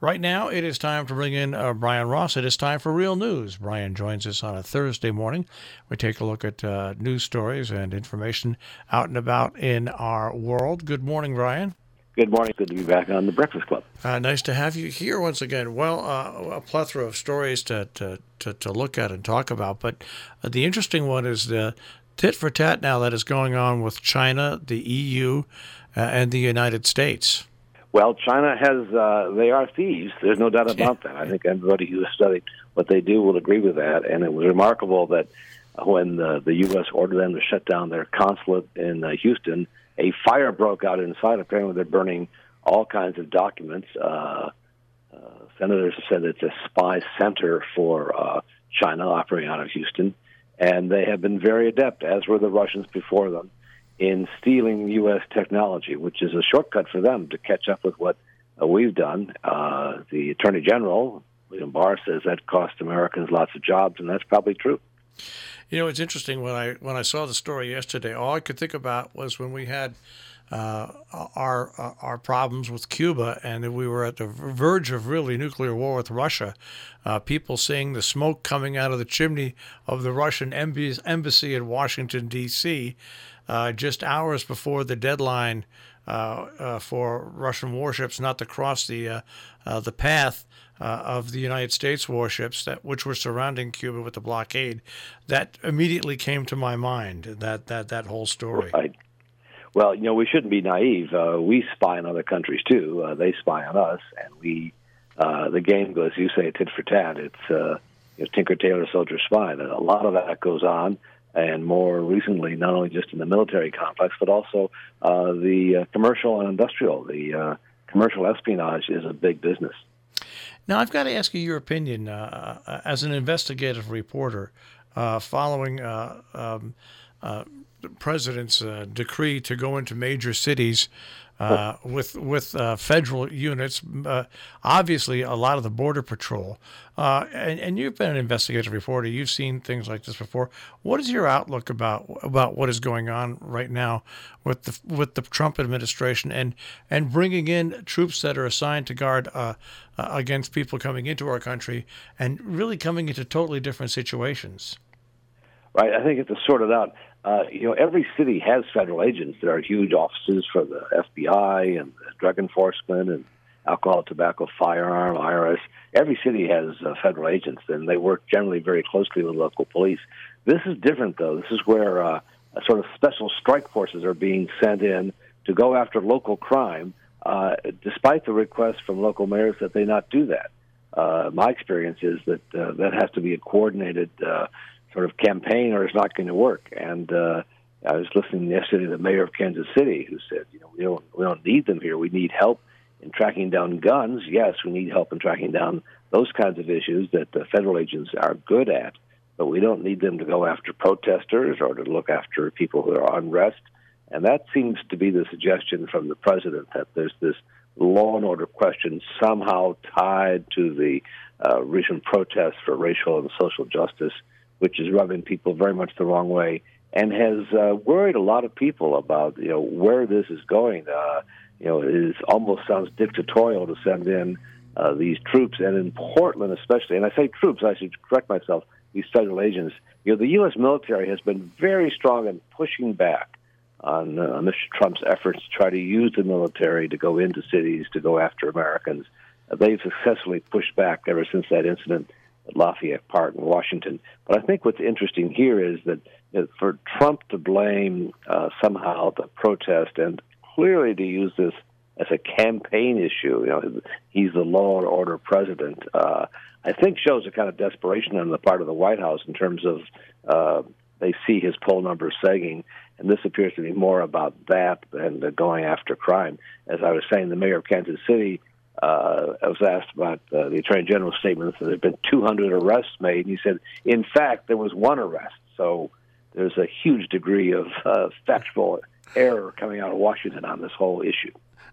Right now, it is time to bring in Brian Ross. It is time for Real News. Brian joins us on a Thursday morning. We take a look at news stories and information out and about in our world. Good morning, Brian. Good morning. Good to be back on the Breakfast Club. Nice to have you here once again. Well, a plethora of stories to look at and talk about, but the interesting one is the tit for tat now that is going on with China, the EU, and the United States. Well, China they are thieves. There's no doubt about that. I think everybody who has studied what they do will agree with that. And it was remarkable that when the U.S. ordered them to shut down their consulate in Houston, a fire broke out inside. Apparently, they're burning all kinds of documents. Senators have said it's a spy center for China operating out of Houston. And they have been very adept, as were the Russians before them, in stealing U.S. technology, which is a shortcut for them to catch up with what we've done. The Attorney General, William Barr, says that cost Americans lots of jobs, and that's probably true. You know, it's interesting. When I saw the story yesterday, all I could think about was when we had our problems with Cuba, and we were at the verge of really nuclear war with Russia. People seeing the smoke coming out of the chimney of the Russian embassy in Washington, D.C., just hours before the deadline for Russian warships not to cross the path of the United States warships which were surrounding Cuba with the blockade. That immediately came to my mind. That whole story. Right. Well, we shouldn't be naive. We spy on other countries too. They spy on us, and the game goes. You say tit for tat. It's Tinker Tailor Soldier Spy. And a lot of that goes on, and more recently, not only just in the military complex, but also the commercial and industrial. The commercial espionage is a big business. Now, I've got to ask you your opinion as an investigative reporter following the president's decree to go into major cities with federal units, obviously a lot of the Border Patrol. And you've been an investigative reporter. You've seen things like this before. What is your outlook about what is going on right now with the Trump administration and bringing in troops that are assigned to guard against people coming into our country and really coming into totally different situations? Right. I think it's to sort it out. Every city has federal agents. There are huge offices for the FBI and the Drug Enforcement and Alcohol, Tobacco, Firearm, IRS. Every city has federal agents, and they work generally very closely with local police. This is different, though. This is where a sort of special strike forces are being sent in to go after local crime, despite the request from local mayors that they not do that. My experience is that that has to be a coordinated sort of campaign, or it's not going to work. And I was listening yesterday to the mayor of Kansas City, who said, we don't need them here. We need help in tracking down guns. Yes, we need help in tracking down those kinds of issues that the federal agents are good at, but we don't need them to go after protesters or to look after people who are unrest. And that seems to be the suggestion from the president, that there's this law and order question somehow tied to the recent protests for racial and social justice, which is rubbing people very much the wrong way, and has worried a lot of people about where this is going. It almost sounds dictatorial to send in these troops, and in Portland especially. And I say troops, I should correct myself. These federal agents. The U.S. military has been very strong in pushing back on Mr. Trump's efforts to try to use the military to go into cities to go after Americans. They've successfully pushed back ever since that incident at Lafayette Park in Washington. But I think what's interesting here is that for Trump to blame somehow the protest and clearly to use this as a campaign issue, he's the law and order president, I think shows a kind of desperation on the part of the White House in terms of they see his poll numbers sagging, and this appears to be more about that than going after crime. As I was saying, the mayor of Kansas City, I was asked about the Attorney General's statement that there have been 200 arrests made, and he said, in fact, there was one arrest. So there's a huge degree of factual error coming out of Washington on this whole issue.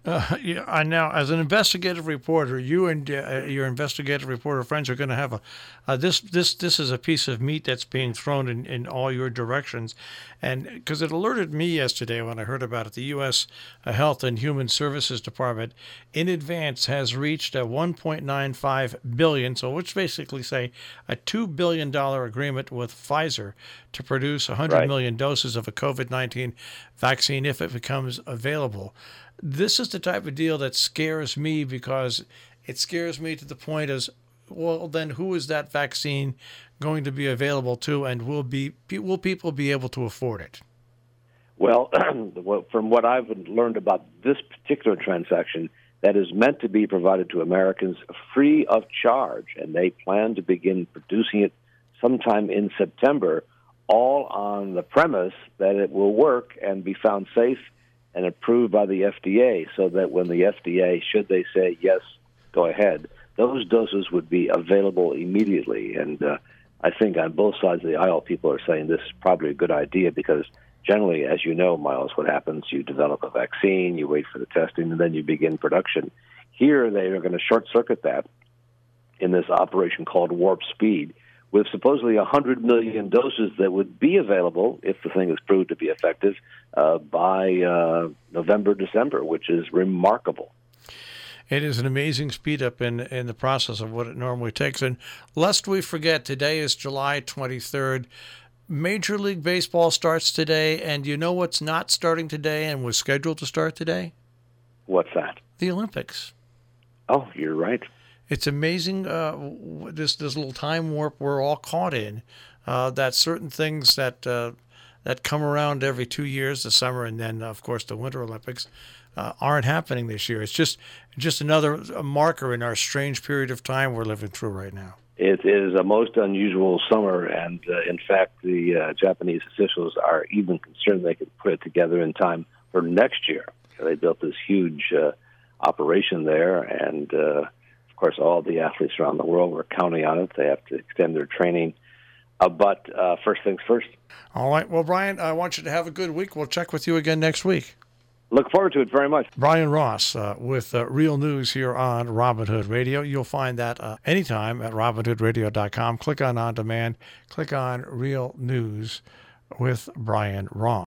Yeah, I now, as an investigative reporter, you and your investigative reporter friends are going to have this is a piece of meat that's being thrown in all your directions, and because it alerted me yesterday when I heard about it, the U.S. Health and Human Services Department in advance has reached a 1.95 billion, so which basically say a $2 billion agreement with Pfizer to produce 100 Right. million doses of a COVID-19 vaccine if it becomes available. This is the type of deal that scares me because it scares me to the point as, well, then who is that vaccine going to be available to, and will people be able to afford it? Well, from what I've learned about this particular transaction, that is meant to be provided to Americans free of charge, and they plan to begin producing it sometime in September, all on the premise that it will work and be found safe and approved by the FDA, so that when the FDA, should they say yes, go ahead, those doses would be available immediately. And I think on both sides of the aisle, people are saying this is probably a good idea because generally, as you know, Miles, what happens, you develop a vaccine, you wait for the testing, and then you begin production. Here, they are going to short-circuit that in this operation called Warp Speed, with supposedly 100 million doses that would be available, if the thing is proved to be effective, by November, December, which is remarkable. It is an amazing speed up in the process of what it normally takes. And lest we forget, today is July 23rd. Major League Baseball starts today, and you know what's not starting today and was scheduled to start today? What's that? The Olympics. Oh, you're right. It's amazing, this little time warp we're all caught in, that certain things that come around every 2 years, the summer and then, of course, the Winter Olympics, aren't happening this year. It's just another marker in our strange period of time we're living through right now. It is a most unusual summer, and in fact, the Japanese officials are even concerned they could put it together in time for next year. So they built this huge operation there, and of course, all the athletes around the world were counting on it. They have to extend their training. But first things first. All right. Well, Brian, I want you to have a good week. We'll check with you again next week. Look forward to it very much. Brian Ross with Real News here on Robin Hood Radio. You'll find that anytime at robinhoodradio.com. Click on demand. Click on Real News with Brian Ross.